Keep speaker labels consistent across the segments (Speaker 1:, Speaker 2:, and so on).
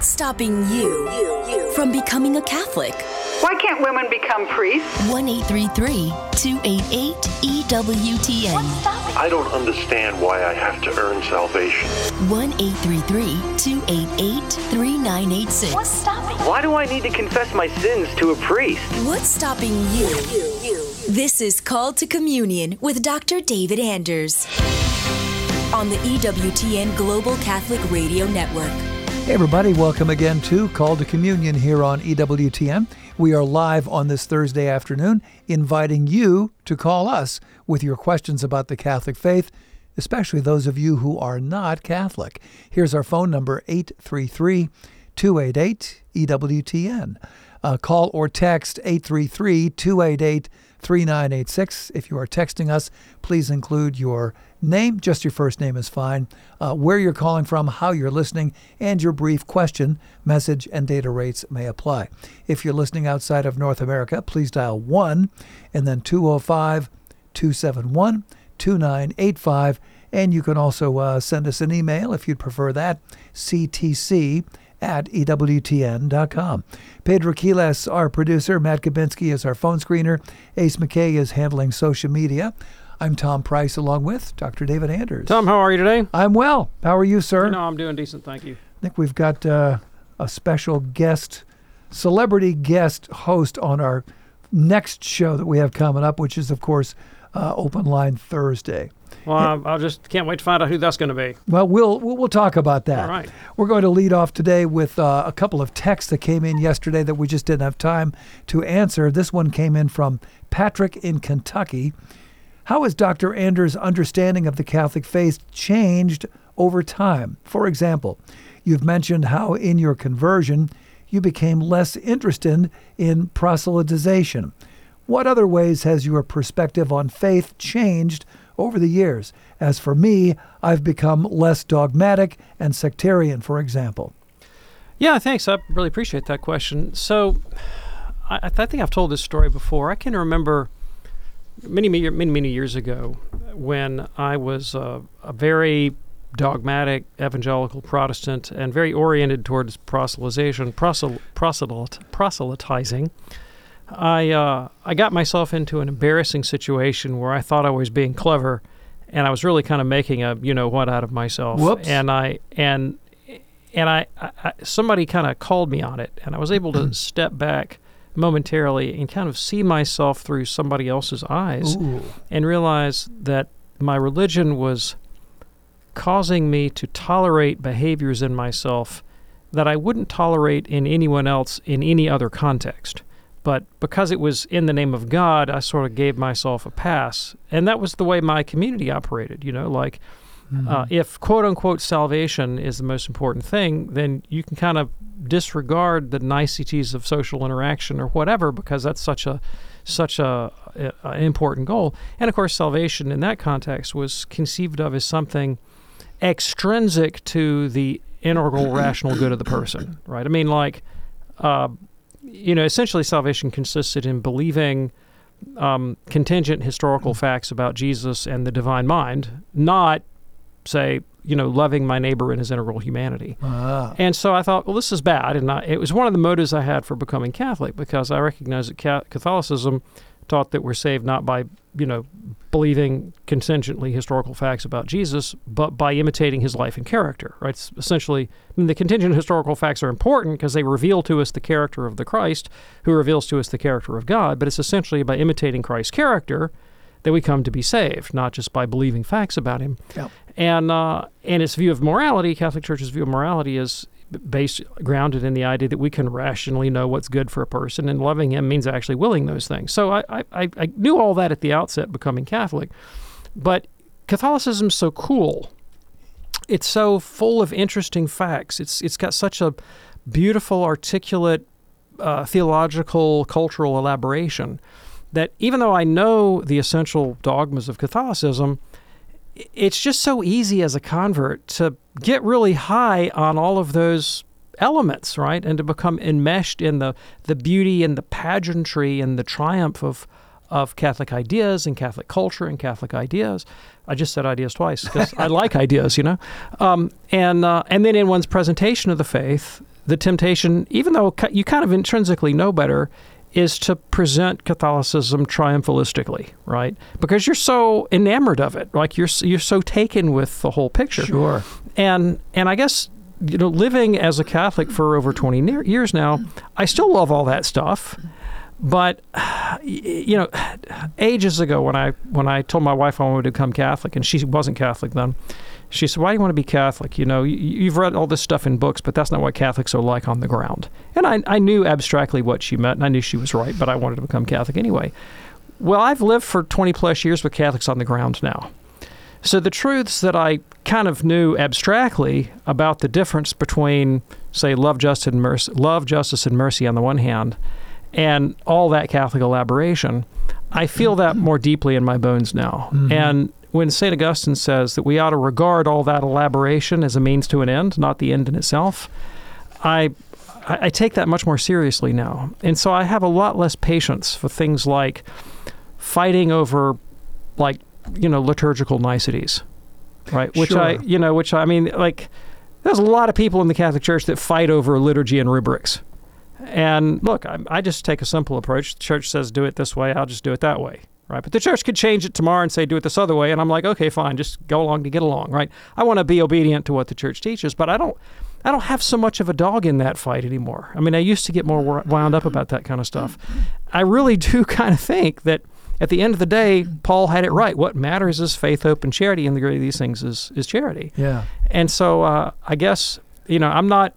Speaker 1: What's stopping you from becoming a Catholic?
Speaker 2: Why can't women become priests?
Speaker 1: 1-833-288-EWTN.
Speaker 3: I don't understand why I have to earn salvation.
Speaker 1: 1-833-288-3986.
Speaker 4: What's stopping?
Speaker 5: Why do I need to confess my sins to a priest?
Speaker 1: What's stopping you? This is Called to Communion with Dr. David Anders on the EWTN Global Catholic Radio Network.
Speaker 6: Hey everybody, welcome again to Call to Communion here on EWTN. We are live on this Thursday afternoon, inviting you to call us with your questions about the Catholic faith, especially those of you who are not Catholic. Here's our phone number, 833-288-EWTN. Call or text 833-288-3986. If you are texting us, please include your name, just your first name is fine, where you're calling from, how you're listening, and your brief question, message, and data rates may apply. If you're listening outside of North America, please dial 1 and then 205-271-2985. And you can also send us an email if you'd prefer that, ctc@ewtn.com. Pedro Quiles, our producer. Matt Kabinski is our phone screener. Ace McKay is handling social media. I'm Tom Price along with Dr. David Anders.
Speaker 7: Tom, how are you today?
Speaker 6: I'm well. How are you, sir?
Speaker 7: No, I'm doing decent, thank you.
Speaker 6: I think we've got a special guest, celebrity guest host on our next show that we have coming up, which is, of course, Open Line Thursday.
Speaker 7: Well, I just can't wait to find out who that's going to be.
Speaker 6: Well, we'll talk about that.
Speaker 7: All right.
Speaker 6: We're going to lead off today with a couple of texts that came in yesterday that we just didn't have time to answer. This one came in from Patrick in Kentucky. How has Dr. Anders' understanding of the Catholic faith changed over time? For example, you've mentioned how in your conversion you became less interested in proselytization. What other ways has your perspective on faith changed over the years? As for me, I've become less dogmatic and sectarian, for example.
Speaker 7: Yeah, thanks. I really appreciate that question. So I think I've told this story before. I can remember many years ago when I was a very dogmatic evangelical Protestant and very oriented towards proselytizing. I got myself into an embarrassing situation where I thought I was being clever, and I was really kind of making a you-know-what out of myself.
Speaker 6: Whoops.
Speaker 7: And somebody kind of called me on it, and I was able to step back momentarily and kind of see myself through somebody else's eyes.
Speaker 6: Ooh.
Speaker 7: And realize that my religion was causing me to tolerate behaviors in myself that I wouldn't tolerate in anyone else in any other context. But because it was in the name of God, I sort of gave myself a pass. And that was the way my community operated, if quote-unquote salvation is the most important thing, then you can kind of disregard the niceties of social interaction or whatever, because that's such a important goal. And, of course, salvation in that context was conceived of as something extrinsic to the integral rational good of the person, right? I mean, essentially salvation consisted in believing contingent historical facts about Jesus and the divine mind, not, say, loving my neighbor in his integral humanity. And so I thought, well, this is bad. And it was one of the motives I had for becoming Catholic, because I recognized that Catholicism taught that we're saved not by, believing contingently historical facts about Jesus, but by imitating his life and character, right? It's essentially, the contingent historical facts are important because they reveal to us the character of the Christ, who reveals to us the character of God, but it's essentially by imitating Christ's character that we come to be saved, not just by believing facts about him.
Speaker 6: Yep.
Speaker 7: And its view of morality, Catholic Church's view of morality, is grounded in the idea that we can rationally know what's good for a person, and loving him means actually willing those things. So I knew all that at the outset becoming Catholic, but Catholicism's so cool. It's so full of interesting facts. It's got such a beautiful, articulate, theological, cultural elaboration that even though I know the essential dogmas of Catholicism, it's just so easy as a convert to get really high on all of those elements, right? And to become enmeshed in the beauty and the pageantry and the triumph of Catholic ideas and Catholic culture and Catholic ideas. I just said ideas twice because I like ideas, And then in one's presentation of the faith, the temptation, even though you kind of intrinsically know better, is to present Catholicism triumphalistically, right? Because you're so enamored of it, like you're so taken with the whole picture.
Speaker 6: Sure.
Speaker 7: And I guess, living as a Catholic for over 20 years now, I still love all that stuff. But ages ago, when I told my wife I wanted to become Catholic, and she wasn't Catholic then, she said, "Why do you want to be Catholic? You've read all this stuff in books, but that's not what Catholics are like on the ground." And I knew abstractly what she meant, and I knew she was right, but I wanted to become Catholic anyway. Well, I've lived for 20 plus years with Catholics on the ground now. So the truths that I kind of knew abstractly about the difference between, say, love, justice, and mercy on the one hand, and all that Catholic elaboration, I feel that more deeply in my bones now. Mm-hmm. And when St. Augustine says that we ought to regard all that elaboration as a means to an end, not the end in itself, I take that much more seriously now. And so I have a lot less patience for things like fighting over, liturgical niceties, right? Which
Speaker 6: Sure.
Speaker 7: I mean, there's a lot of people in the Catholic Church that fight over liturgy and rubrics. And look, I just take a simple approach. The church says do it this way, I'll just do it that way, right? But the church could change it tomorrow and say do it this other way, and I'm like, okay, fine, just go along to get along, right? I want to be obedient to what the church teaches, but I don't have so much of a dog in that fight anymore. I mean, I used to get more wound up about that kind of stuff. I really do kind of think that at the end of the day, Paul had it right. What matters is faith, hope, and charity, and the greatest of these things is charity.
Speaker 6: Yeah.
Speaker 7: And so I guess, I'm not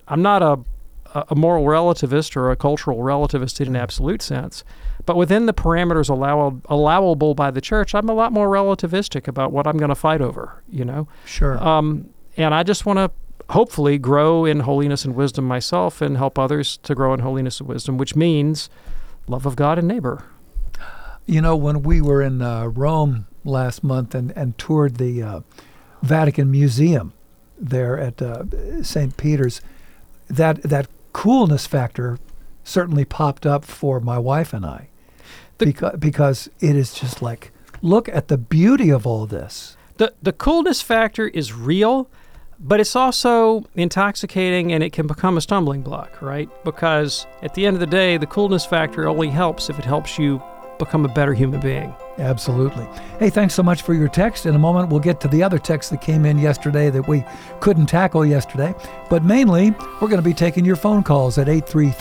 Speaker 7: a moral relativist or a cultural relativist in an absolute sense, but within the parameters allowable by the church, I'm a lot more relativistic about what I'm going to fight over,
Speaker 6: Sure.
Speaker 7: And I just want to hopefully grow in holiness and wisdom myself and help others to grow in holiness and wisdom, which means love of God and neighbor.
Speaker 6: When we were in Rome last month and toured the Vatican Museum there at St. Peter's, that coolness factor certainly popped up for my wife and I, because it is just like, look at the beauty of all this.
Speaker 7: The coolness factor is real, but it's also intoxicating, and it can become a stumbling block, right? Because at the end of the day, the coolness factor only helps if it helps you become a better human being.
Speaker 6: Absolutely. Hey, thanks so much for your text. In a moment, we'll get to the other text that came in yesterday that we couldn't tackle yesterday. But mainly, we're going to be taking your phone calls at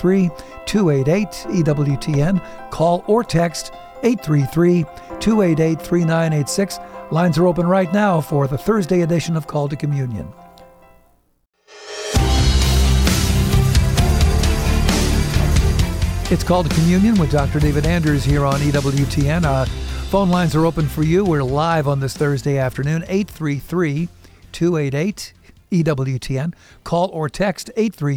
Speaker 6: 833-288-EWTN. Call or text 833-288-3986. Lines are open right now for the Thursday edition of Call to Communion. It's Called to Communion with Dr. David Anders here on EWTN. Phone lines are open for you. We're live on this Thursday afternoon, 833-288-EWTN. Call or text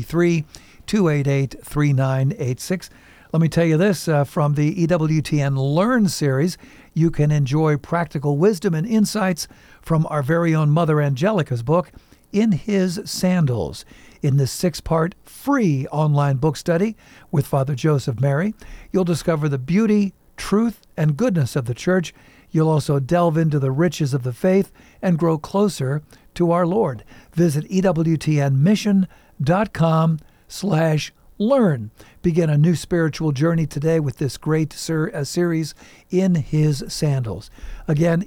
Speaker 6: 833-288-3986. Let me tell you this, from the EWTN Learn series, you can enjoy practical wisdom and insights from our very own Mother Angelica's book, In His Sandals. In this 6-part free online book study with Father Joseph Mary, you'll discover the beauty, truth, and goodness of the Church. You'll also delve into the riches of the faith and grow closer to our Lord. Visit EWTNmission.com/learn. Begin a new spiritual journey today with this great series, In His Sandals. Again,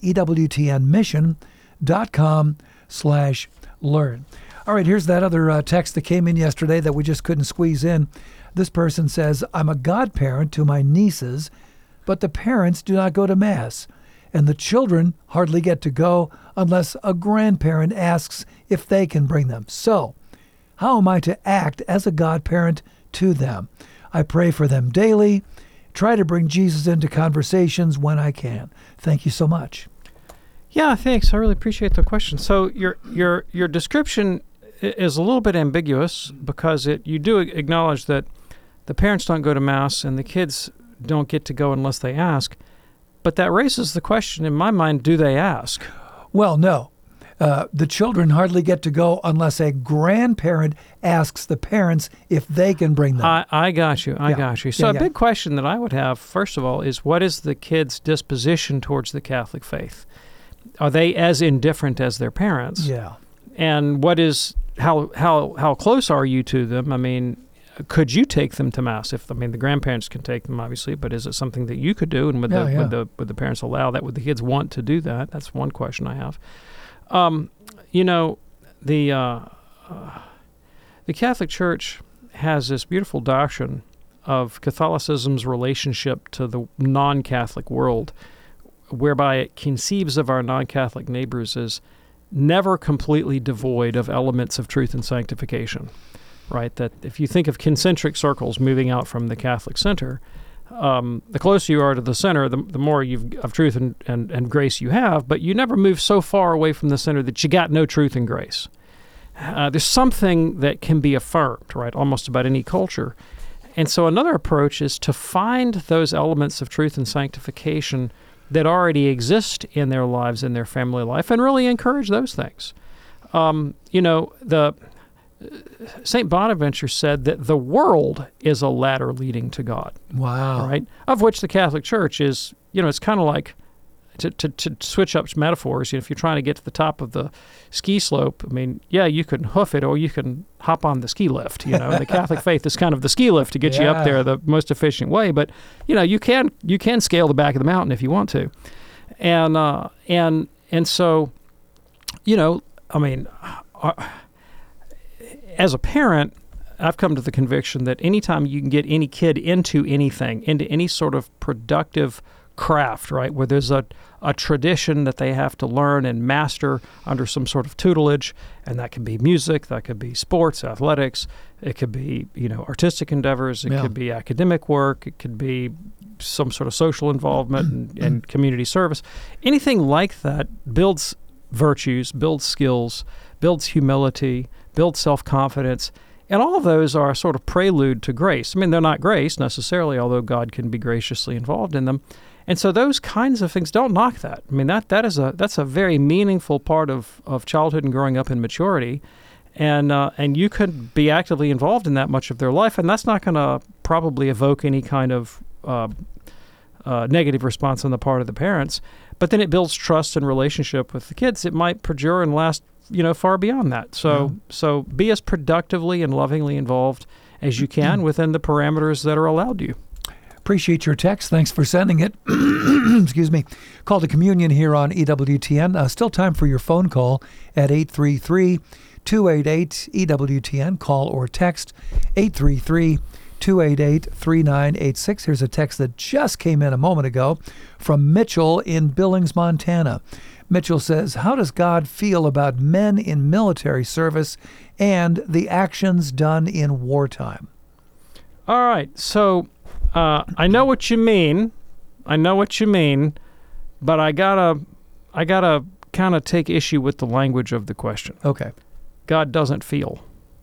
Speaker 6: EWTNmission.com/learn. All right, here's that other text that came in yesterday that we just couldn't squeeze in. This person says, I'm a godparent to my nieces, but the parents do not go to Mass, and the children hardly get to go unless a grandparent asks if they can bring them. So, how am I to act as a godparent to them? I pray for them daily, try to bring Jesus into conversations when I can. Thank you so much.
Speaker 7: Yeah, thanks. I really appreciate the question. So your description is a little bit ambiguous because you do acknowledge that the parents don't go to Mass and the kids don't get to go unless they ask. But that raises the question in my mind, do they ask?
Speaker 6: Well, no. The children hardly get to go unless a grandparent asks the parents if they can bring them.
Speaker 7: I got you. Got you. So a big question that I would have, first of all, is what is the kid's disposition towards the Catholic faith? Are they as indifferent as their parents?
Speaker 6: Yeah.
Speaker 7: And what is how close are you to them? I mean, could you take them to Mass? The grandparents can take them, obviously, but is it something that you could do? And would the parents allow that? Would the kids want to do that? That's one question I have. The Catholic Church has this beautiful doctrine of Catholicism's relationship to the non-Catholic world, whereby it conceives of our non-Catholic neighbors as never completely devoid of elements of truth and sanctification, right? That if you think of concentric circles moving out from the Catholic center, the closer you are to the center, the more of truth and grace you have, but you never move so far away from the center that you got no truth and grace. There's something that can be affirmed, right, almost about any culture. And so another approach is to find those elements of truth and sanctification that already exist in their lives, in their family life, and really encourage those things. St. Bonaventure said that the world is a ladder leading to God.
Speaker 6: Wow.
Speaker 7: Right? Of which the Catholic Church is, it's kind of like, to switch up metaphors, if you're trying to get to the top of the ski slope, you can hoof it or you can hop on the ski lift. The Catholic faith is kind of the ski lift to get you up there the most efficient way. But, you can scale the back of the mountain if you want to. And so, as a parent, I've come to the conviction that anytime you can get any kid into anything, into any sort of productive craft, right, where there's a tradition that they have to learn and master under some sort of tutelage, and that can be music, that could be sports, athletics, it could be, artistic endeavors, it could be academic work, it could be some sort of social involvement and community service. Anything like that builds virtues, builds skills, builds humility, builds self-confidence, and all of those are a sort of prelude to grace. They're not grace necessarily, although God can be graciously involved in them. And so those kinds of things, don't knock that. That's a very meaningful part of childhood and growing up in maturity. And you could be actively involved in that much of their life, and that's not going to probably evoke any kind of negative response on the part of the parents. But then it builds trust and relationship with the kids. It might perdure and last, far beyond that. So be as productively and lovingly involved as you can within the parameters that are allowed you.
Speaker 6: Appreciate your text. Thanks for sending it. Excuse me. Call to Communion here on EWTN. Still time for your phone call at 833-288-EWTN. Call or text 833-288-3986. Here's a text that just came in a moment ago from Mitchell in Billings, Montana. Mitchell says, how does God feel about men in military service and the actions done in wartime?
Speaker 7: All right. So I know what you mean. But I gotta kind of take issue with the language of the question.
Speaker 6: Okay.
Speaker 7: God doesn't feel.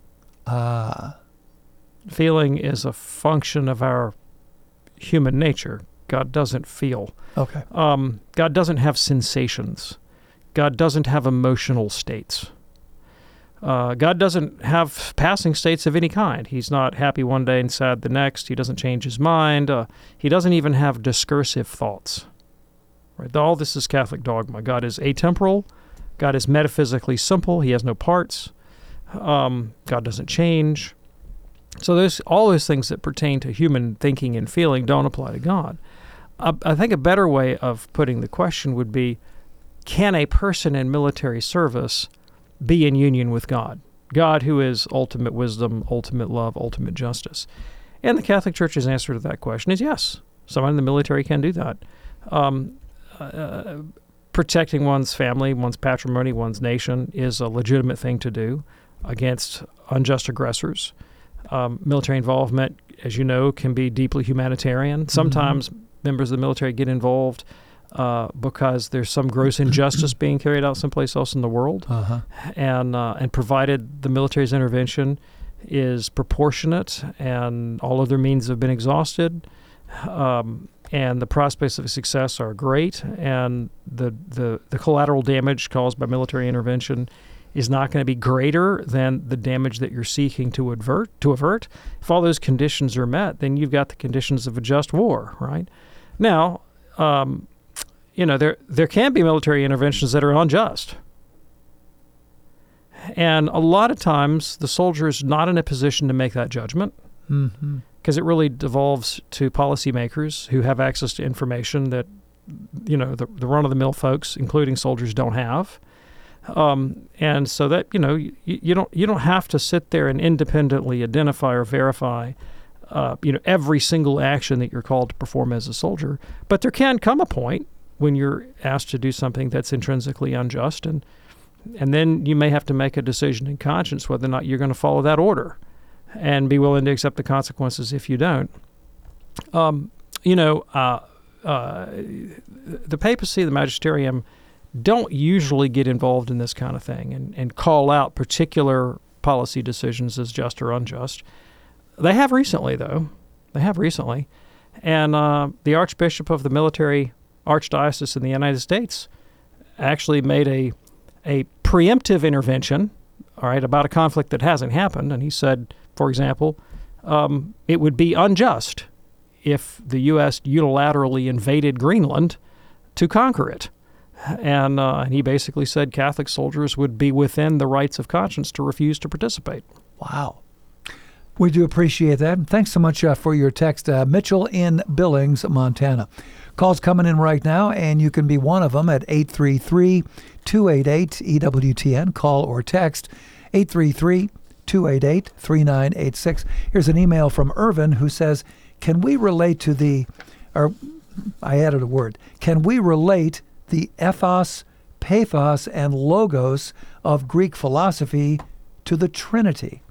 Speaker 7: Feeling is a function of our human nature. God doesn't feel.
Speaker 6: Okay.
Speaker 7: God doesn't have sensations. God doesn't have emotional states. God doesn't have passing states of any kind. He's not happy one day and sad the next. He doesn't change his mind. He doesn't even have discursive thoughts. Right? All this is Catholic dogma. God is atemporal. God is metaphysically simple. He has no parts. God doesn't change. So all those things that pertain to human thinking and feeling don't apply to God. I think a better way of putting the question would be, can a person in military service be in union with God? God who is ultimate wisdom, ultimate love, ultimate justice. And the Catholic Church's answer to that question is yes. Someone in the military can do that. Protecting one's family, one's patrimony, one's nation is a legitimate thing to do against unjust aggressors. Military involvement, as you know, can be deeply humanitarian. Sometimes members of the military get involved because there's some gross injustice being carried out someplace else in the world. And provided the military's intervention is proportionate and all other means have been exhausted, and the prospects of success are great, and the collateral damage caused by military intervention is not going to be greater than the damage that you're seeking to avert. If all those conditions are met, then you've got the conditions of a just war, right? Now, there can be military interventions that are unjust. And a lot of times the soldier is not in a position to make that judgment because it really devolves to policymakers who have access to information that, the run-of-the-mill folks, including soldiers, don't have. And so that, you don't have to sit there and independently identify or verify every single action that you're called to perform as a soldier. But there can come a point when you're asked to do something that's intrinsically unjust, and then you may have to make a decision in conscience whether or not you're going to follow that order and be willing to accept the consequences if you don't. The papacy, the magisterium, don't usually get involved in this kind of thing and call out particular policy decisions as just or unjust. They have recently, though. And the Archbishop of the Military Archdiocese in the United States actually made a preemptive intervention, all right, about a conflict that hasn't happened. And he said, for example, it would be unjust if the U.S. unilaterally invaded Greenland to conquer it. And he basically said Catholic soldiers would be within the rights of conscience to refuse to participate.
Speaker 6: Wow. We do appreciate that. And thanks so much for your text. Mitchell in Billings, Montana. Calls coming in right now, and you can be one of them at 833-288-EWTN. Call or text 833-288-3986. Here's an email from Irvin who says, can we relate the ethos, pathos, and logos of Greek philosophy to the Trinity?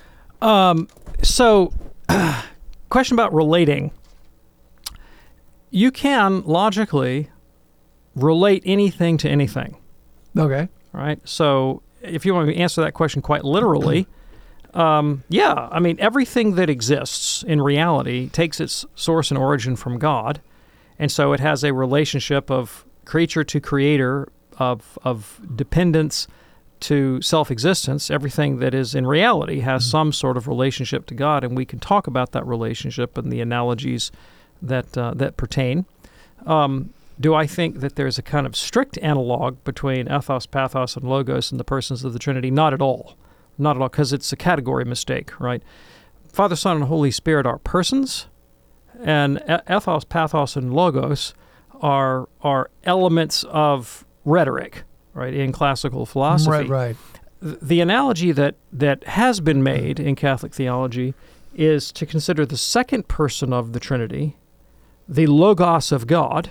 Speaker 7: So, question about relating. You can logically relate anything to anything.
Speaker 6: Okay.
Speaker 7: Right? So, if you want to answer that question quite literally, everything that exists in reality takes its source and origin from God. And so it has a relationship of creature to creator, of dependence to self-existence. Everything that is in reality has some sort of relationship to God, and we can talk about that relationship and the analogies that pertain. Do I think that there's a kind of strict analog between ethos, pathos, and logos in the persons of the Trinity? Not at all. Not at all, because it's a category mistake, right? Father, Son, and Holy Spirit are persons, and ethos, pathos, and logos are elements of rhetoric, right, in classical philosophy.
Speaker 6: Right.
Speaker 7: The analogy that has been made in Catholic theology is to consider the second person of the Trinity, the Logos of God,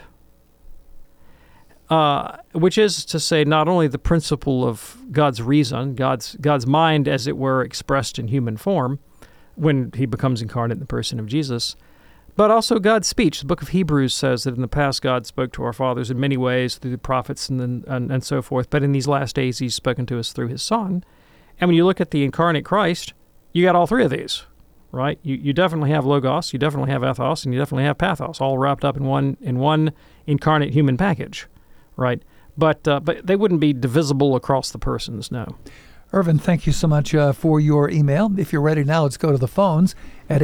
Speaker 7: which is to say not only the principle of God's reason, God's mind, as it were, expressed in human form when he becomes incarnate in the person of Jesus, but also God's speech. The book of Hebrews says that in the past God spoke to our fathers in many ways through the prophets and so forth, but in these last days he's spoken to us through his Son. And when you look at the incarnate Christ, you got all three of these, right? You definitely have Logos, you definitely have ethos, and you definitely have pathos, all wrapped up in one incarnate human package, right? But they wouldn't be divisible across the persons, no.
Speaker 6: Irvin, thank you so much for your email. If you're ready now, let's go to the phones at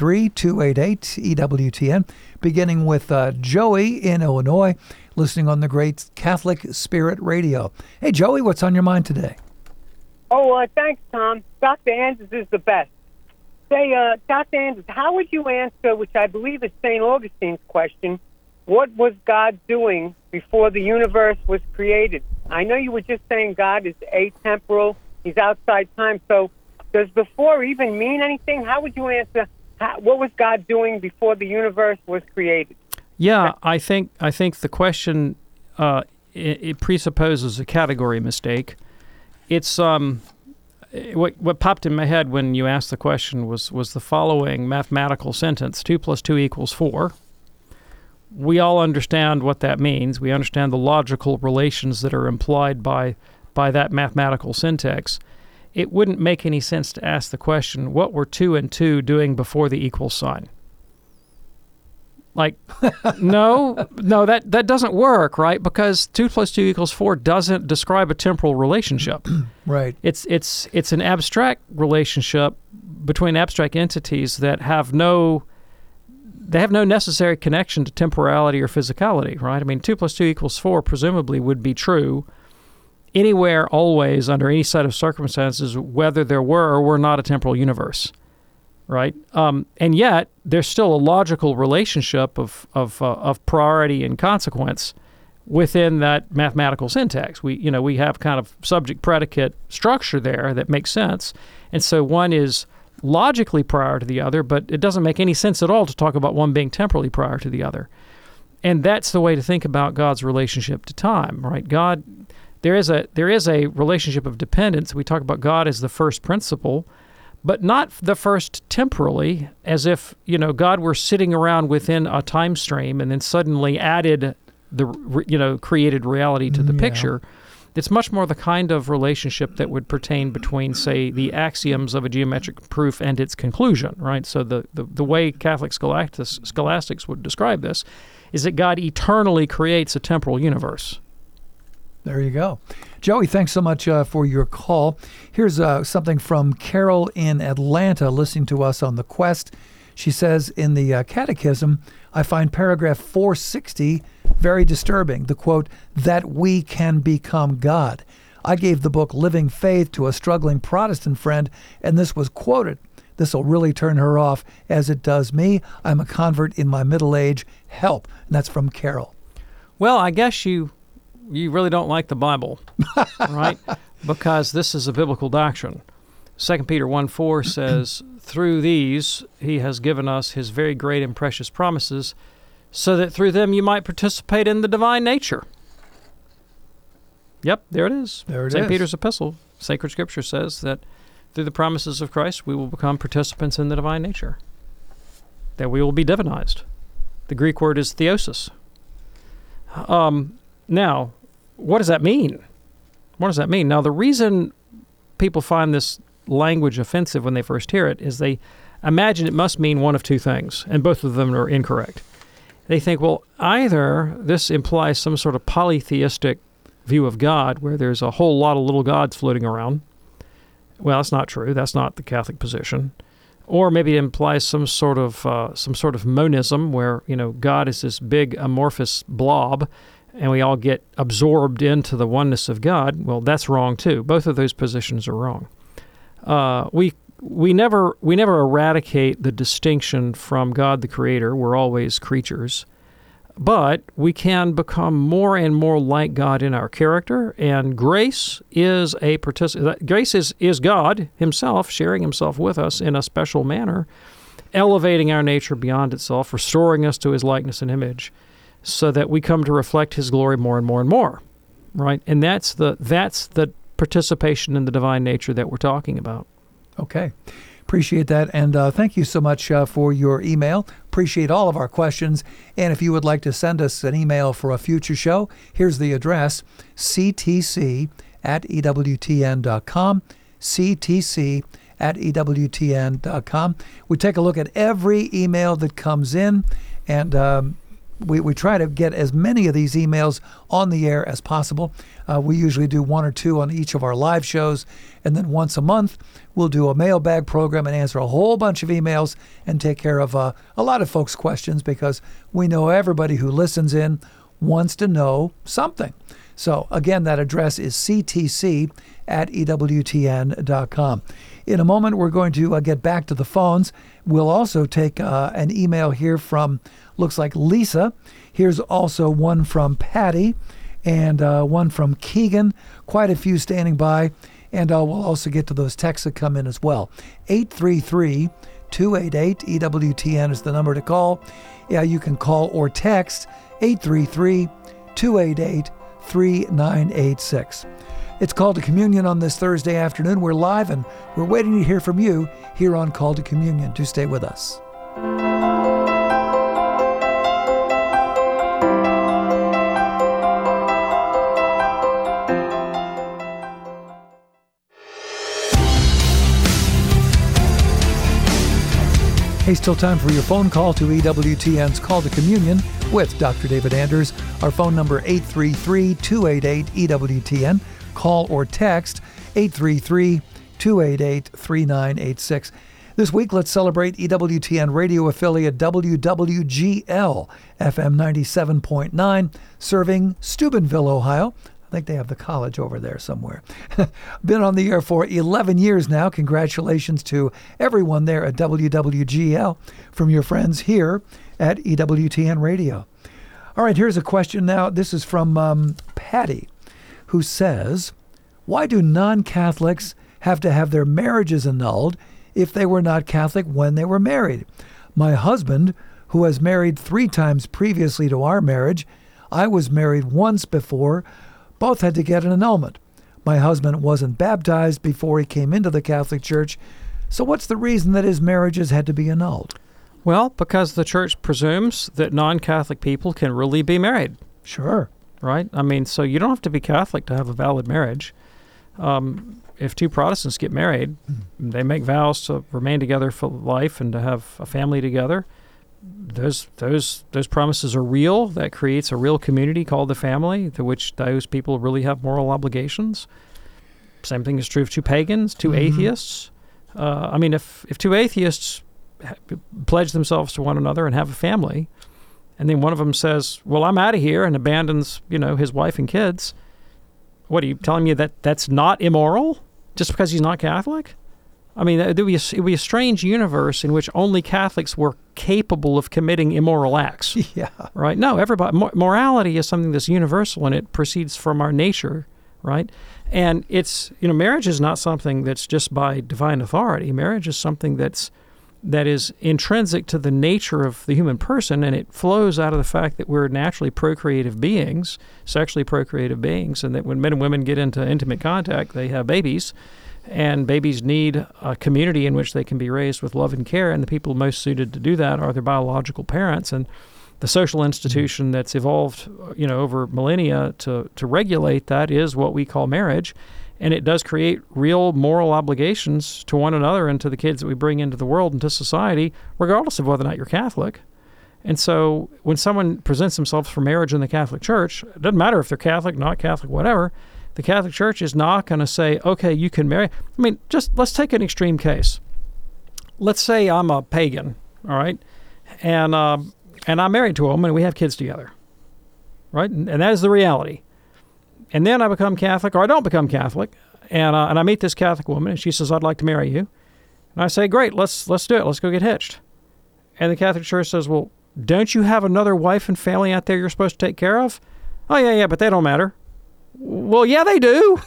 Speaker 6: 833-288-EWTN, beginning with Joey in Illinois, listening on the great Catholic Spirit Radio. Hey, Joey, what's on your mind today?
Speaker 4: Oh, thanks, Tom. Dr. Anders is the best. Say, Dr. Anders, how would you answer, which I believe is St. Augustine's question, what was God doing before the universe was created? I know you were just saying God is atemporal, he's outside time, so does before even mean anything? How would you answer, what was God doing before the universe was created?
Speaker 7: Yeah, I think the question, it presupposes a category mistake. It's what popped in my head when you asked the question was the following mathematical sentence: 2 + 2 = 4. We all understand what that means. We understand the logical relations that are implied by that mathematical syntax. It wouldn't make any sense to ask the question, what were 2 and 2 doing before the equal sign? Like, no, that doesn't work, right? Because 2 + 2 = 4 doesn't describe a temporal relationship.
Speaker 6: Right.
Speaker 7: It's an abstract relationship between abstract entities that have no necessary connection to temporality or physicality, right? I mean, 2 + 2 = 4 presumably would be true anywhere, always, under any set of circumstances, whether there were or were not a temporal universe, right? And yet, there's still a logical relationship of priority and consequence within that mathematical syntax. We have kind of subject-predicate structure there that makes sense. And so one is logically prior to the other, but it doesn't make any sense at all to talk about one being temporally prior to the other. And that's the way to think about God's relationship to time, right? God, there is a relationship of dependence. We talk about God as the first principle, but not the first temporally, as if, God were sitting around within a time stream and then suddenly added created reality to the picture. It's much more the kind of relationship that would pertain between, say, the axioms of a geometric proof and its conclusion, right? So the way Catholic scholastics would describe this is that God eternally creates a temporal universe.
Speaker 6: There you go. Joey, thanks so much for your call. Here's something from Carol in Atlanta listening to us on The Quest. She says, in the Catechism, I find paragraph 460 very disturbing. The quote, that we can become God. I gave the book Living Faith to a struggling Protestant friend, and this was quoted. This will really turn her off, as it does me. I'm a convert in my middle age. Help. And that's from Carol.
Speaker 7: Well, I guess you really don't like the Bible, right? Because this is a biblical doctrine. 2 Peter 1:4 says, through these he has given us his very great and precious promises, so that through them you might participate in the divine nature. Yep, there it is. St. Peter's epistle, sacred scripture says that through the promises of Christ we will become participants in the divine nature, that we will be divinized. The Greek word is theosis. Now, what does that mean? What does that mean? Now, the reason people find this language offensive when they first hear it is they imagine it must mean one of two things, and both of them are incorrect. They think, well, either this implies some sort of polytheistic view of God where there's a whole lot of little gods floating around. Well, that's not true. That's not the Catholic position. Or maybe it implies some sort of monism where, God is this big amorphous blob and we all get absorbed into the oneness of God. Well, that's wrong too. Both of those positions are wrong. We never eradicate the distinction from God the Creator. We're always creatures. But we can become more and more like God in our character, and grace is grace is God himself sharing himself with us in a special manner, elevating our nature beyond itself, restoring us to his likeness and image, so that we come to reflect his glory more and more and more, right? And that's the participation in the divine nature that we're talking about.
Speaker 6: Okay. Appreciate that. And thank you so much for your email. Appreciate all of our questions. And if you would like to send us an email for a future show, here's the address, ctc@ewtn.com, ctc@ewtn.com. We take a look at every email that comes in, and we try to get as many of these emails on the air as possible. We usually do one or two on each of our live shows, and then once a month we'll do a mailbag program and answer a whole bunch of emails and take care of a lot of folks' questions, because we know everybody who listens in wants to know something. So again, that address is ctc@ewtn.com. In a moment, we're going to get back to the phones. We'll also take an email here from, looks like Lisa. Here's also one from Patty and one from Keegan. Quite a few standing by. And we'll also get to those texts that come in as well. 833-288-EWTN is the number to call. Yeah, you can call or text 833-288-3986. It's Call to Communion on this Thursday afternoon. We're live and we're waiting to hear from you here on Call to Communion. Do stay with us. Hey, still time for your phone call to EWTN's Call to Communion with Dr. David Anders. Our phone number 833-288-EWTN. Call or text 833-288-3986. This week, let's celebrate EWTN radio affiliate WWGL FM 97.9, serving Steubenville, Ohio. I think they have the college over there somewhere. Been on the air for 11 years now. Congratulations to everyone there at WWGL from your friends here at EWTN Radio. All right, here's a question now. This is from Patty, who says, why do non-Catholics have to have their marriages annulled if they were not Catholic when they were married? My husband, who has married 3 times previously to our marriage, I was married once before, both had to get an annulment. My husband wasn't baptized before he came into the Catholic Church, so what's the reason that his marriages had to be annulled?
Speaker 7: Well, because the church presumes that non-Catholic people can really be married.
Speaker 6: Sure.
Speaker 7: Right? I mean, so you don't have to be Catholic to have a valid marriage. If 2 Protestants get married, they make vows to remain together for life and to have a family together. Those promises are real. That creates a real community called the family, to which those people really have moral obligations. Same thing is true of 2 pagans, 2 atheists. I mean, if 2 atheists pledge themselves to one another and have a family, and then one of them says, well, I'm out of here, and abandons, his wife and kids, what, are you telling me that that's not immoral just because he's not Catholic? I mean, it would be a strange universe in which only Catholics were capable of committing immoral acts.
Speaker 6: Yeah.
Speaker 7: Right? No, everybody. Morality is something that's universal, and it proceeds from our nature, right? And it's, marriage is not something that's just by divine authority. Marriage is something that is intrinsic to the nature of the human person, and it flows out of the fact that we're naturally procreative beings, sexually procreative beings, and that when men and women get into intimate contact, they have babies. And babies need a community in which they can be raised with love and care, and the people most suited to do that are their biological parents. And the social institution that's evolved, over millennia to regulate that is what we call marriage, and it does create real moral obligations to one another and to the kids that we bring into the world and to society, regardless of whether or not you're Catholic. And so when someone presents themselves for marriage in the Catholic Church, it doesn't matter if they're Catholic, not Catholic, whatever. The Catholic Church is not going to say, okay, you can marry. I mean, just let's take an extreme case. Let's say I'm a pagan, all right, and I'm married to a woman and we have kids together, right? And that is the reality. And then I become Catholic, or I don't become Catholic, and I meet this Catholic woman, and she says, I'd like to marry you. And I say, great, let's do it. Let's go get hitched. And the Catholic Church says, well, don't you have another wife and family out there you're supposed to take care of? Oh, yeah, but they don't matter. Well, yeah, they do.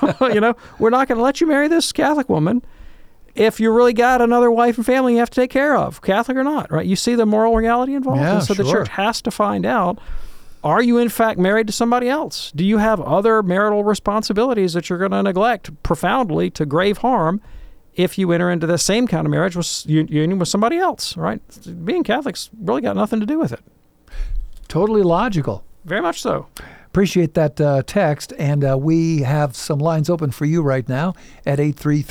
Speaker 7: We're not going to let you marry this Catholic woman if you really got another wife and family you have to take care of, Catholic or not, right? You see the moral reality involved?
Speaker 6: Yeah,
Speaker 7: and so
Speaker 6: sure.
Speaker 7: The church has to find out, are you in fact married to somebody else? Do you have other marital responsibilities that you're going to neglect profoundly to grave harm if you enter into the same kind of marriage with union with somebody else, right? Being Catholic's really got nothing to do with it.
Speaker 6: Totally logical.
Speaker 7: Very much so.
Speaker 6: Appreciate that text, and we have some lines open for you right now at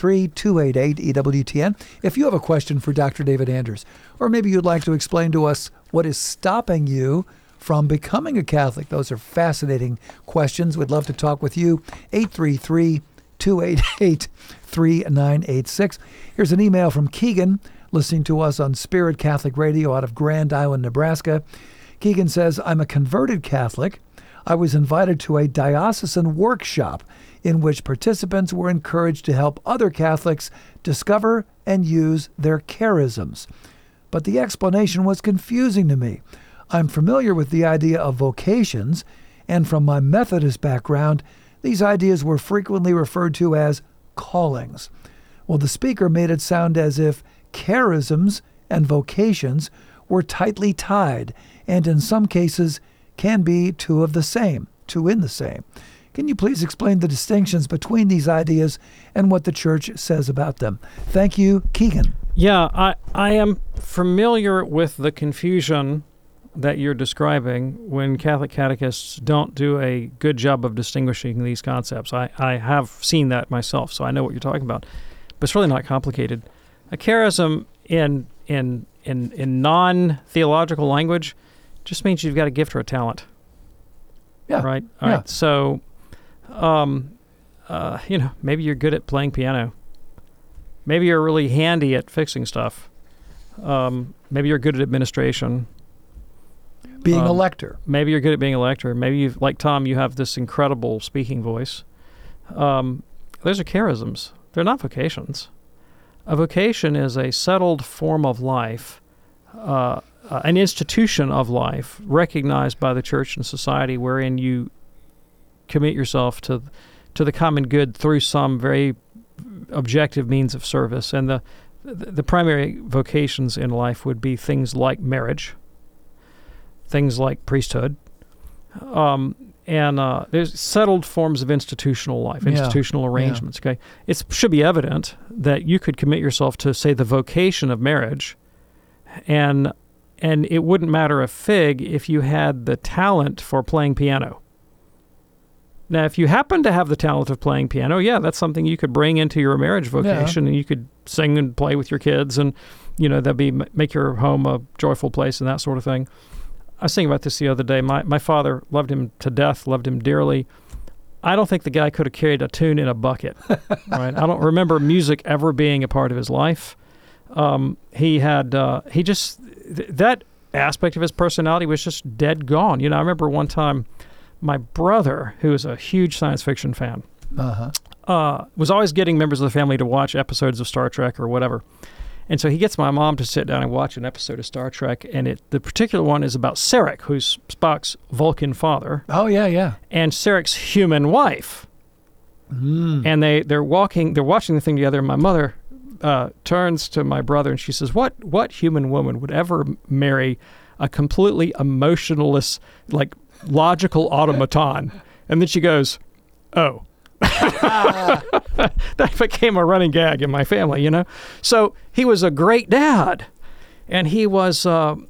Speaker 6: 833-288-EWTN. If you have a question for Dr. David Anders, or maybe you'd like to explain to us what is stopping you from becoming a Catholic, those are fascinating questions. We'd love to talk with you. 833-288-3986. Here's an email from Keegan, listening to us on Spirit Catholic Radio out of Grand Island, Nebraska. Keegan says, I'm a converted Catholic. I was invited to a diocesan workshop in which participants were encouraged to help other Catholics discover and use their charisms. But the explanation was confusing to me. I'm familiar with the idea of vocations, and from my Methodist background, these ideas were frequently referred to as callings. Well, the speaker made it sound as if charisms and vocations were tightly tied, and in some cases can be two in the same. Can you please explain the distinctions between these ideas and what the Church says about them? Thank you, Keegan.
Speaker 7: Yeah, I am familiar with the confusion that you're describing when Catholic catechists don't do a good job of distinguishing these concepts. I have seen that myself, so I know what you're talking about. But it's really not complicated. A charism in non-theological language just means you've got a gift or a talent.
Speaker 6: Yeah.
Speaker 7: Right? All right. So, maybe you're good at playing piano. Maybe you're really handy at fixing stuff. Maybe you're good at administration.
Speaker 6: Being a lector.
Speaker 7: Maybe you're good at being a lector. Maybe you've, like Tom, you have this incredible speaking voice. Those are charisms. They're not vocations. A vocation is a settled form of life, an institution of life recognized by the church and society, wherein you commit yourself to the common good through some very objective means of service. And the primary vocations in life would be things like marriage, things like priesthood, and there's settled forms of institutional life, institutional arrangements. Okay, it should be evident that you could commit yourself to, say, the vocation of marriage, and it wouldn't matter a fig if you had the talent for playing piano. Now, if you happen to have the talent of playing piano, that's something you could bring into your marriage vocation, and you could sing and play with your kids, and that'd be make your home a joyful place and that sort of thing. I was thinking about this the other day. My father loved him to death, loved him dearly. I don't think the guy could have carried a tune in a bucket. Right? I don't remember music ever being a part of his life. That aspect of his personality was just dead gone. I remember one time my brother, who is a huge science fiction fan, was always getting members of the family to watch episodes of Star Trek or whatever. And so he gets my mom to sit down and watch an episode of Star Trek, and the particular one is about Sarek, who's Spock's Vulcan father.
Speaker 6: Oh, yeah.
Speaker 7: And Sarek's human wife. And they're watching the thing together, and my mother turns to my brother and she says, what human woman would ever marry a completely emotionless, like, logical automaton? And then she goes, oh. That became a running gag in my family, So he was a great dad, and he had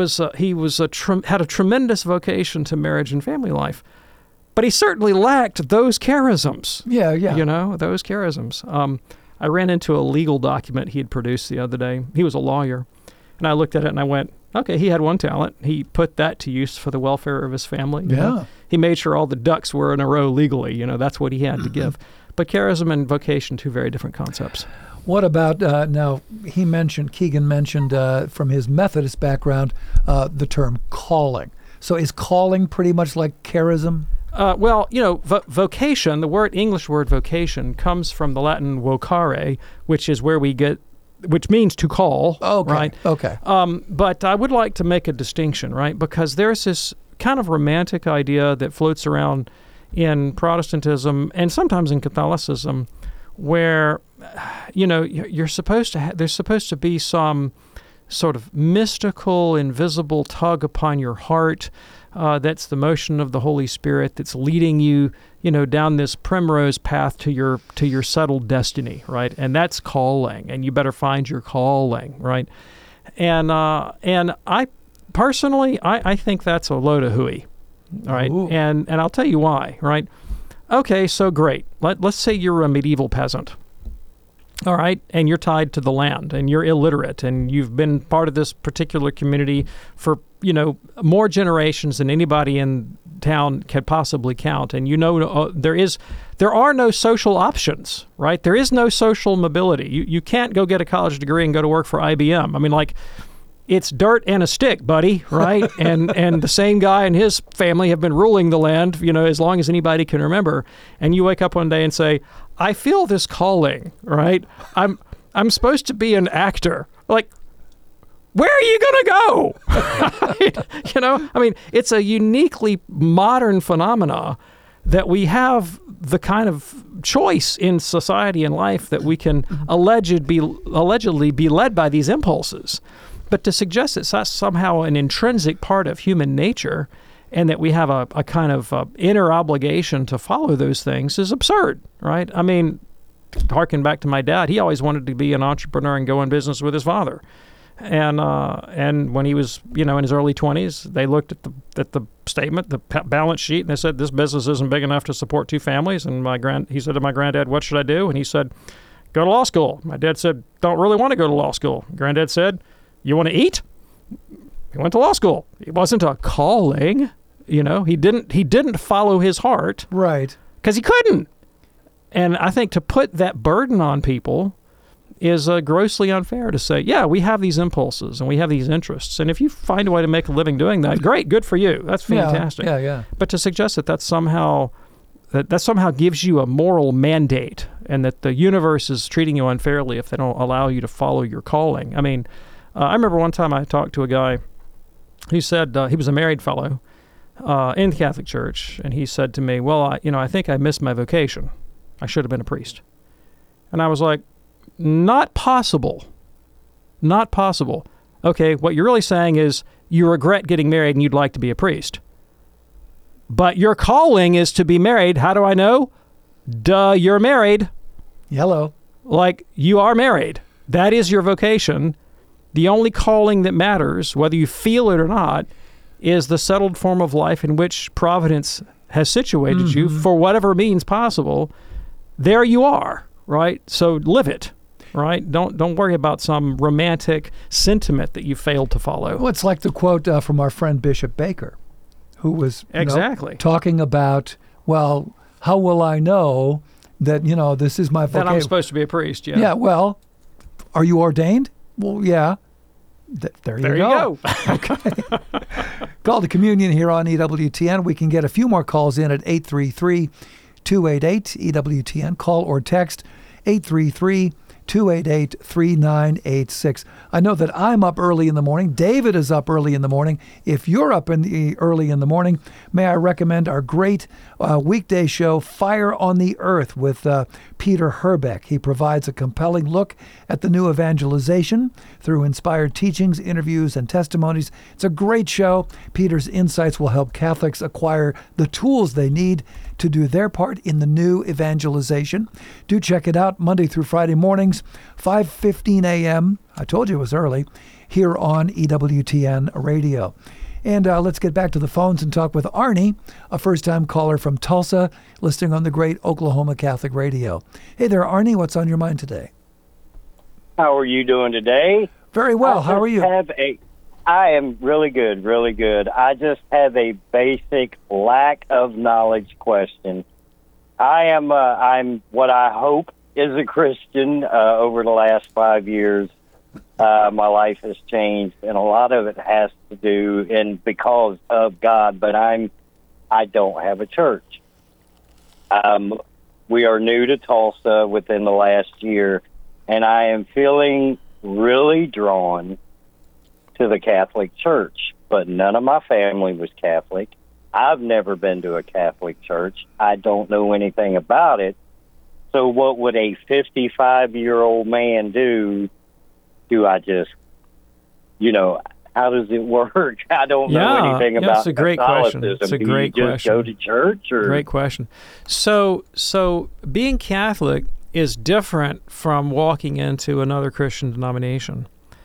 Speaker 7: a tremendous vocation to marriage and family life, but he certainly lacked those charisms.
Speaker 6: Yeah.
Speaker 7: Those charisms. I ran into a legal document he had produced the other day. He was a lawyer, and I looked at it and I went, okay, he had one talent. He put that to use for the welfare of his family. You know? He made sure all the ducks were in a row legally. That's what he had to give. But charism and vocation, two very different concepts.
Speaker 6: What about, now, Keegan mentioned from his Methodist background, the term calling. So is calling pretty much like charism?
Speaker 7: Vocation, the English word vocation, comes from the Latin vocare, which means to call, right?
Speaker 6: Okay.
Speaker 7: But I would like to make a distinction, right? Because there's this kind of romantic idea that floats around in Protestantism and sometimes in Catholicism, where, there's supposed to be some sort of mystical, invisible tug upon your heart. That's the motion of the Holy Spirit that's leading you, down this primrose path to your settled destiny, right? And that's calling, and you better find your calling, right? And I personally, I think that's a load of hooey, all right?
Speaker 6: Ooh.
Speaker 7: And I'll tell you why, right? Okay, so great. Let's say you're a medieval peasant. All right, and you're tied to the land, and you're illiterate, and you've been part of this particular community for, more generations than anybody in town could possibly count. And there are no social options, right? There is no social mobility. You can't go get a college degree and go to work for IBM. I mean, it's dirt and a stick, buddy, right? and the same guy and his family have been ruling the land, as long as anybody can remember. And you wake up one day and say, I feel this calling, right? I'm supposed to be an actor. Like, where are you going to go? It's a uniquely modern phenomena that we have the kind of choice in society and life that we can allegedly be led by these impulses. But to suggest it's somehow an intrinsic part of human nature and that we have a kind of inner obligation to follow those things is absurd, right? I mean, harken back to my dad, he always wanted to be an entrepreneur and go in business with his father. And when he was, in his early 20s, they looked at the statement, the balance sheet, and they said, this business isn't big enough to support two families. And he said to my granddad, what should I do? And he said, go to law school. My dad said, don't really want to go to law school. Granddad said, you want to eat? He went to law school. It wasn't a calling, he didn't follow his heart.
Speaker 6: Right.
Speaker 7: Because he couldn't. And I think to put that burden on people is grossly unfair to say, yeah, we have these impulses and we have these interests, and if you find a way to make a living doing that, great, good for you. That's fantastic.
Speaker 6: Yeah.
Speaker 7: But to suggest that somehow gives you a moral mandate and that the universe is treating you unfairly if they don't allow you to follow your calling. I mean, I remember one time I talked to a guy who said he was a married fellow in the Catholic Church, and he said to me, well, I think I missed my vocation. I should have been a priest. And I was like, not possible. Not possible. Okay, what you're really saying is you regret getting married and you'd like to be a priest. But your calling is to be married. How do I know? Duh, you're married.
Speaker 6: Hello.
Speaker 7: Like, you are married. That is your vocation. The only calling that matters, whether you feel it or not, is the settled form of life in which Providence has situated you for whatever means possible. There you are, right? So live it, right? Don't worry about some romantic sentiment that you failed to follow.
Speaker 6: Well, it's like the quote from our friend Bishop Baker, who was
Speaker 7: exactly
Speaker 6: talking about, well, how will I know that, this is my vocation?
Speaker 7: That I'm supposed to be a priest, yeah.
Speaker 6: Yeah, well, are you ordained? Well, yeah. There you go. Okay. Call to Communion here on EWTN. We can get a few more calls in at 833-288-EWTN. Call or text 833-288-3986. I know that I'm up early in the morning. David is up early in the morning. If you're up early in the morning, may I recommend our great weekday show, Fire on the Earth, with Peter Herbeck. He provides a compelling look at the new evangelization through inspired teachings, interviews, and testimonies. It's a great show. Peter's insights will help Catholics acquire the tools they need to do their part in the new evangelization. Do check it out Monday through Friday mornings, 5:15 a.m. I told you it was early, here on EWTN Radio. And let's get back to the phones and talk with Arnie, a first-time caller from Tulsa, listening on the great Oklahoma Catholic Radio. Hey there, Arnie. What's on your mind today?
Speaker 8: How are you doing today?
Speaker 6: Very well. How are you?
Speaker 8: I am really good, really good. I just have a basic lack of knowledge question. I'm what I hope is a Christian. Over the last 5 years, my life has changed, and a lot of it has to do because of God. But I don't have a church. We are new to Tulsa within the last year, and I am feeling really drawn to the Catholic Church, but none of my family was Catholic. I've never been to a Catholic church. I don't know anything about it. So what would a 55-year-old man do? Do I just, how does it work? I don't know anything about
Speaker 7: That's a great question. It's a great question.
Speaker 8: Just go to church? Or?
Speaker 7: Great question. So being Catholic is different from walking into another Christian denomination.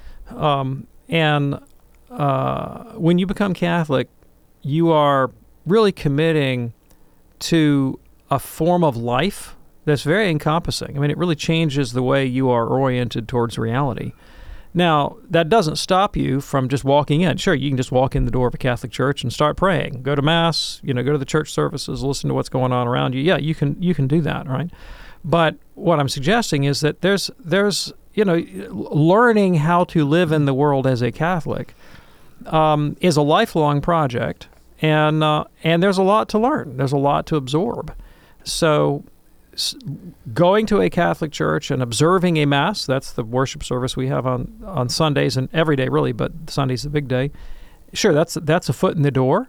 Speaker 7: And when you become Catholic, you are really committing to a form of life that's very encompassing. I mean, it really changes the way you are oriented towards reality. Now, that doesn't stop you from just walking in. Sure, you can just walk in the door of a Catholic church and start praying, go to Mass, go to the church services, listen to what's going on around you. Yeah, you can do that, right? But what I'm suggesting is that there's learning how to live in the world as a Catholic is a lifelong project, and there's a lot to learn. There's a lot to absorb. So going to a Catholic church and observing a Mass, that's the worship service we have on Sundays and every day really, but Sunday's the big day. Sure, that's a foot in the door.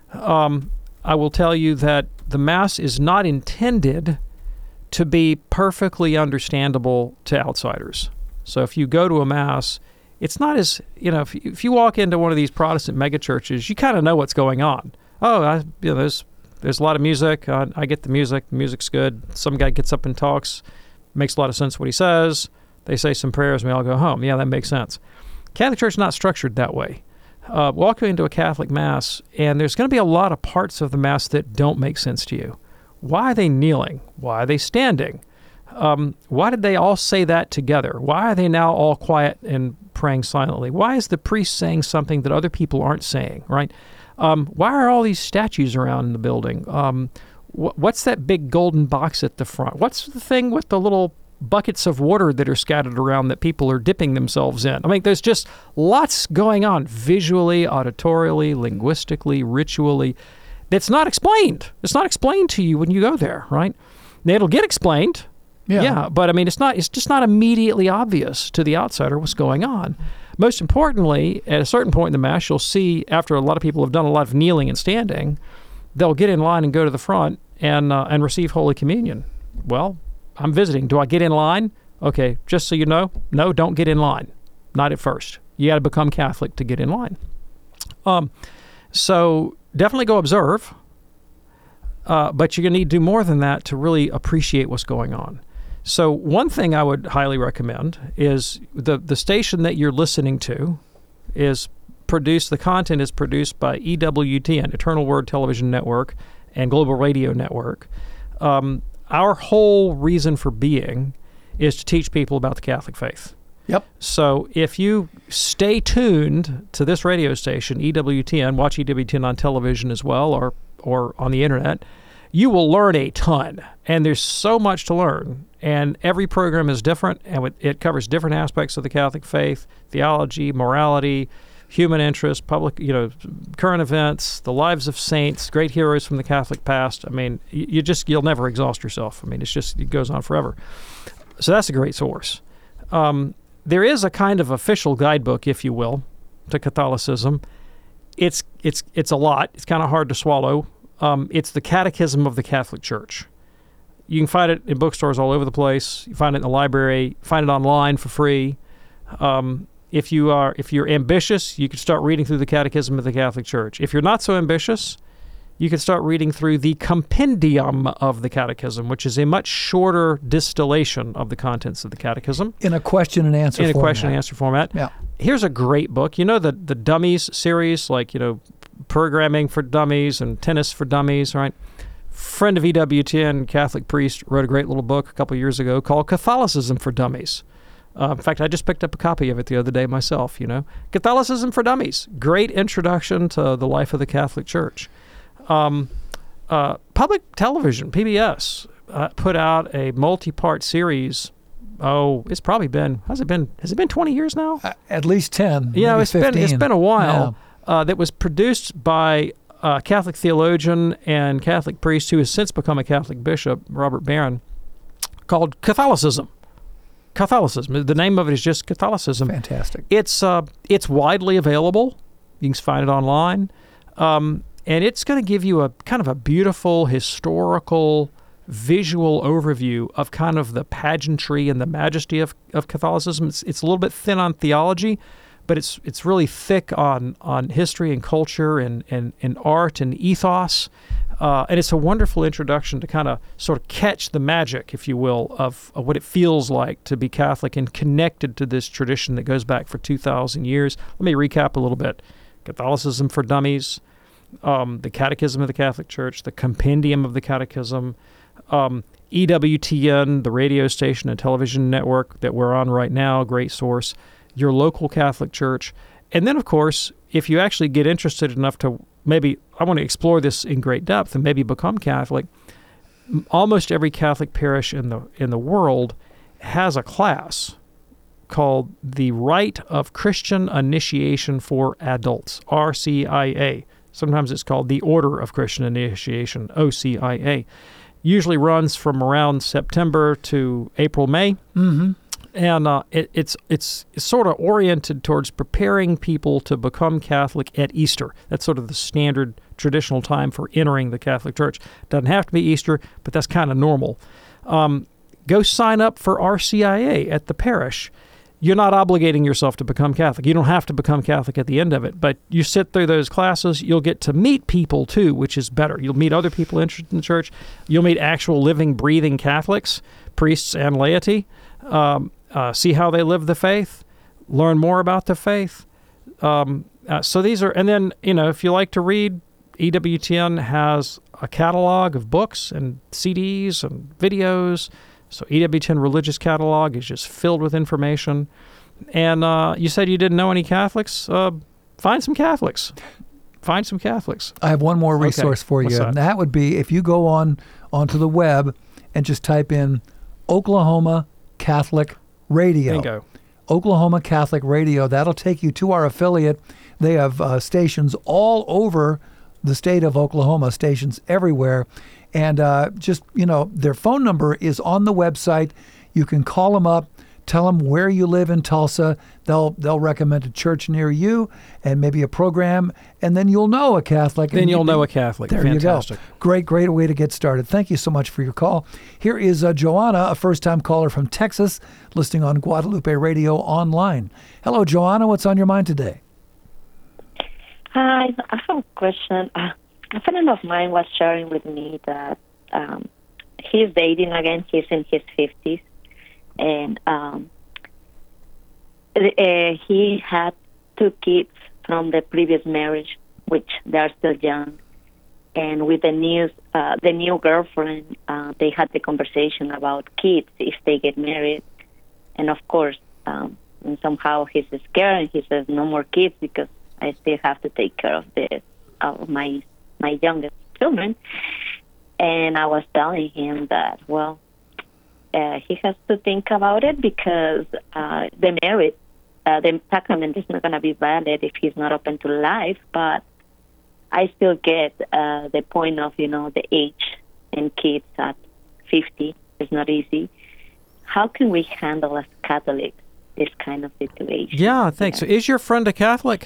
Speaker 7: I will tell you that the Mass is not intended to be perfectly understandable to outsiders. So if you go to a Mass, it's not as, if you walk into one of these Protestant megachurches, you kind of know what's going on. Oh, there's a lot of music. I get the music. The music's good. Some guy gets up and talks. Makes a lot of sense what he says. They say some prayers and we all go home. Yeah, that makes sense. Catholic Church is not structured that way. Walk into a Catholic Mass, and there's going to be a lot of parts of the Mass that don't make sense to you. Why are they kneeling? Why are they standing? Why did they all say that together? Why are they now all quiet and praying silently? Why is the priest saying something that other people aren't saying, right? Why are all these statues around the building? What's that big golden box at the front? What's the thing with the little buckets of water that are scattered around that people are dipping themselves in. I mean, there's just lots going on visually, auditorially, linguistically, ritually. That's not explained. It's not explained to you when you go there, right? Now, it'll get explained. Yeah, but I mean, it's just not immediately obvious to the outsider what's going on. Most importantly, at a certain point in the Mass, you'll see after a lot of people have done a lot of kneeling and standing, they'll get in line and go to the front and receive Holy Communion. Well, I'm visiting. Do I get in line? Okay, just so you know, no, don't get in line. Not at first. You got to become Catholic to get in line. So definitely go observe, but you're going to need to do more than that to really appreciate what's going on. So one thing I would highly recommend is the station that you're listening to is produced, the content is produced by EWTN, Eternal Word Television Network, and Global Radio Network. Our whole reason for being is to teach people about the Catholic faith.
Speaker 6: Yep.
Speaker 7: So if you stay tuned to this radio station, EWTN, watch EWTN on television as well or on the internet, you will learn a ton. And there's so much to learn. And every program is different, and it covers different aspects of the Catholic faith, theology, morality, human interest, public, current events, the lives of saints, great heroes from the Catholic past. I mean, you'll never exhaust yourself. I mean, it goes on forever. So that's a great source. There is a kind of official guidebook, if you will, to Catholicism. It's a lot. It's kind of hard to swallow. It's the Catechism of the Catholic Church. You can find it in bookstores all over the place. You find it in the library. Find it online for free. If you're ambitious, you can start reading through the Catechism of the Catholic Church. If you're not so ambitious, you can start reading through the Compendium of the Catechism, which is a much shorter distillation of the contents of the Catechism.
Speaker 6: In a question and answer format.
Speaker 7: In a question and answer format.
Speaker 6: Yeah.
Speaker 7: Here's a great book. You know the Dummies series, like, Programming for Dummies and Tennis for Dummies, right? Friend of EWTN, Catholic priest, wrote a great little book a couple years ago called Catholicism for Dummies. In fact, I just picked up a copy of it the other day myself, Catholicism for Dummies. Great introduction to the life of the Catholic Church. Public television, PBS, put out a multi-part series. Oh, it's probably been, has it been 20 years now?
Speaker 6: At least 10,
Speaker 7: Yeah,
Speaker 6: maybe
Speaker 7: it's
Speaker 6: 15.
Speaker 7: been a while. Yeah. That was produced by a Catholic theologian and Catholic priest who has since become a Catholic bishop, Robert Barron, called Catholicism. Catholicism. The name of it is just Catholicism.
Speaker 6: Fantastic.
Speaker 7: It's widely available. You can find it online. And it's going to give you a kind of a beautiful historical visual overview of kind of the pageantry and the majesty of Catholicism. It's a little bit thin on theology, but it's really thick on history and culture and art and ethos. And it's a wonderful introduction to kind of sort of catch the magic, if you will, of what it feels like to be Catholic and connected to this tradition that goes back for 2,000 years. Let me recap a little bit. Catholicism for Dummies, the Catechism of the Catholic Church, the Compendium of the Catechism, EWTN, the radio station and television network that we're on right now, great source, your local Catholic church. And then, of course, if you actually get interested enough to maybe, I want to explore this in great depth and maybe become Catholic, almost every Catholic parish in the world has a class called the Rite of Christian Initiation for Adults, RCIA. Sometimes it's called the Order of Christian Initiation, OCIA. Usually runs from around September to April, May. Mm-hmm. And it's sort of oriented towards preparing people to become Catholic at Easter. That's sort of the standard traditional time for entering the Catholic Church. Doesn't have to be Easter, but that's kind of normal. Go sign up for RCIA at the parish. You're not obligating yourself to become Catholic. You don't have to become Catholic at the end of it, but you sit through those classes. You'll get to meet people, too, which is better. You'll meet other people interested in the church. You'll meet actual living, breathing Catholics, priests and laity. See how they live the faith, learn more about the faith. So these are, and then, if you like to read, EWTN has a catalog of books and CDs and videos. So EWTN Religious Catalog is just filled with information. And you said you didn't know any Catholics? Find some Catholics. Find some Catholics.
Speaker 6: I have one more resource for you.
Speaker 7: What's that?
Speaker 6: And that would be if you go onto the web and just type in Oklahoma Catholic Radio.
Speaker 7: Bingo.
Speaker 6: Oklahoma Catholic Radio. That'll take you to our affiliate. They have stations all over the state of Oklahoma, stations everywhere. And their phone number is on the website. You can call them up, tell them where you live in Tulsa. They'll recommend a church near you and maybe a program, and then you'll know a Catholic.
Speaker 7: Then you'll know a Catholic.
Speaker 6: There
Speaker 7: Fantastic.
Speaker 6: you go. Great way to get started. Thank you so much for your call. Here is Joanna, a first-time caller from Texas, listening on Guadalupe Radio Online. Hello, Joanna. What's on your mind today?
Speaker 9: Hi, I have a question. A friend of mine was sharing with me that he's dating again. He's in his 50s. And he had 2 kids from the previous marriage, which they are still young. And with the new girlfriend, they had the conversation about kids if they get married. And of course, and somehow he's scared and he says, no more kids because I still have to take care of my youngest children. And I was telling him that, well, he has to think about it because the marriage, the sacrament is not going to be valid if he's not open to life. But I still get the point of, the age and kids at 50 is not easy. How can we handle as Catholics this kind of situation?
Speaker 7: Yeah, thanks. So is your friend a Catholic?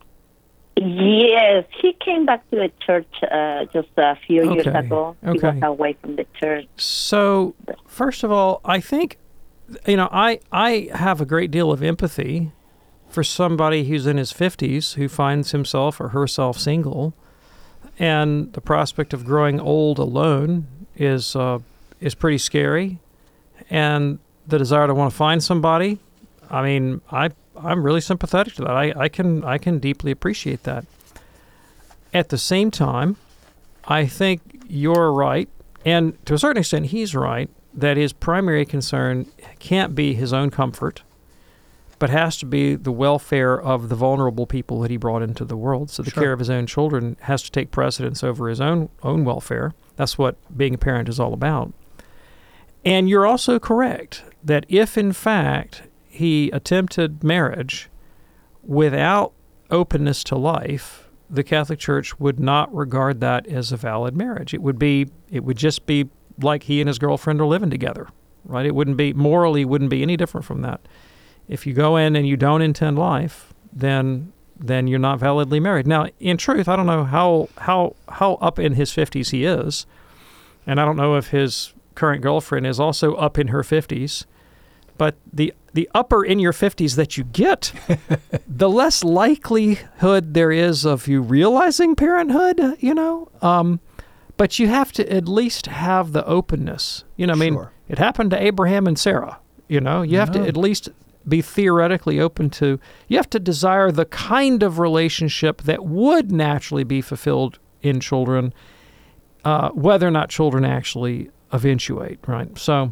Speaker 9: Yes, he came back to the church just a few years ago. He was away from the church.
Speaker 7: So, first of all, I think, I have a great deal of empathy for somebody who's in his 50s who finds himself or herself single, and the prospect of growing old alone is pretty scary, and the desire to want to find somebody. I mean, I'm really sympathetic to that. I can deeply appreciate that. At the same time, I think you're right, and to a certain extent he's right, that his primary concern can't be his own comfort, but has to be the welfare of the vulnerable people that he brought into the world. So the care of his own children has to take precedence over his own welfare. That's what being a parent is all about. And you're also correct that if, in fact, he attempted marriage without openness to life, the Catholic Church would not regard that as a valid marriage. It would just be like he and his girlfriend are living together, right? It wouldn't be any different from that. If you go in and you don't intend life, then you're not validly married. Now, in truth, I don't know how up in his 50s he is, and I don't know if his current girlfriend is also up in her 50s. But the upper in your 50s that you get, the less likelihood there is of you realizing parenthood, But you have to at least have the openness. It happened to Abraham and Sarah. You have to at least be theoretically open to, you have to desire the kind of relationship that would naturally be fulfilled in children, whether or not children actually eventuate, right? So,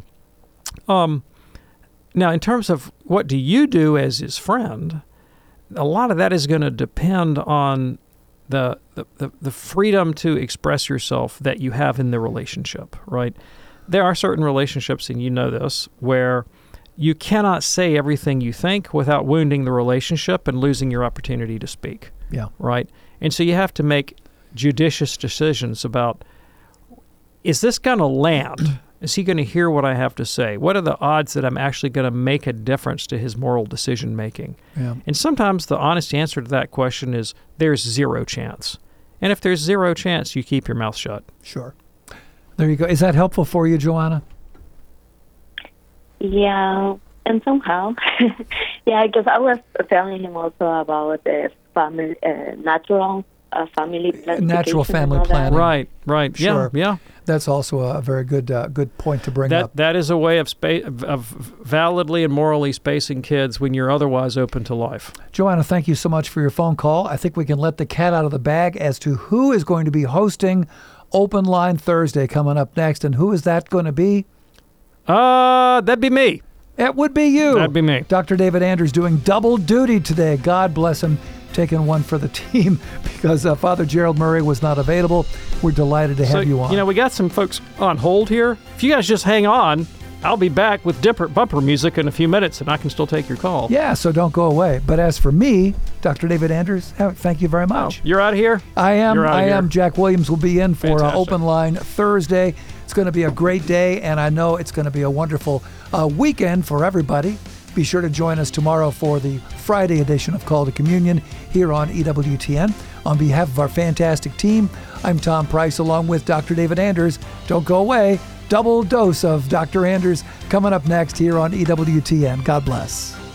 Speaker 7: now, in terms of what do you do as his friend, a lot of that is going to depend on the freedom to express yourself that you have in the relationship, right? There are certain relationships, and you know this, where you cannot say everything you think without wounding the relationship and losing your opportunity to speak.
Speaker 6: Yeah.
Speaker 7: Right? And so you have to make judicious decisions about, is this going to land? Is he going to hear what I have to say? What are the odds that I'm actually going to make a difference to his moral decision-making?
Speaker 6: Yeah.
Speaker 7: And sometimes the honest answer to that question is there's 0 chance. And if there's 0 chance, you keep your mouth shut.
Speaker 6: Sure. There you go. Is that helpful for you, Joanna?
Speaker 9: Yeah, and somehow. Yeah, because I was telling him also about the family, natural family planning.
Speaker 6: Natural family planning.
Speaker 7: Right.
Speaker 6: Sure.
Speaker 7: Yeah.
Speaker 6: That's also a very good point to bring up.
Speaker 7: That is a way of validly and morally spacing kids when you're otherwise open to life.
Speaker 6: Joanna, thank you so much for your phone call. I think we can let the cat out of the bag as to who is going to be hosting Open Line Thursday coming up next. And who is that going to be?
Speaker 7: That'd be me.
Speaker 6: It would be you.
Speaker 7: That'd be me.
Speaker 6: Dr. David Anders doing double duty today. God bless him. Taking one for the team because Father Gerald Murray was not available. We're delighted to have you on.
Speaker 7: We got some folks on hold here. If you guys just hang on, I'll be back with different bumper music in a few minutes, and I can still take your call.
Speaker 6: Yeah, so don't go away. But as for me, Dr. David Anders, thank you very much.
Speaker 7: You're out of here?
Speaker 6: I am.
Speaker 7: You're out of here.
Speaker 6: Jack Williams will be in for
Speaker 7: Fantastic.
Speaker 6: Open Line Thursday. It's going to be a great day, and I know it's going to be a wonderful weekend for everybody. Be sure to join us tomorrow for the Friday edition of Call to Communion here on EWTN. On behalf of our fantastic team, I'm Tom Price along with Dr. David Anders. Don't go away. Double dose of Dr. Anders coming up next here on EWTN. God bless.